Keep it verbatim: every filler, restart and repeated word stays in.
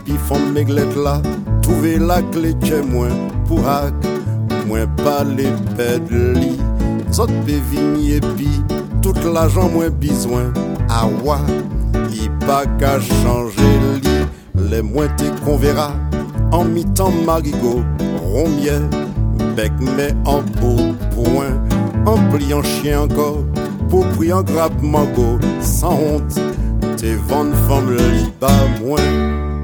Pi femme méglette là, trouver la clé chez moi pour hack, moi pas les pédli. Zot pe vini et puis tout l'argent moins besoin. Ah wa, y pas qu'à changer lit. Les moins te qu'on verra en mi-temps marigot, romier, bec mais en beau point, en pliant chien encore, pour prier en grappe mango, sans honte, t'es vendre femme li bas moins.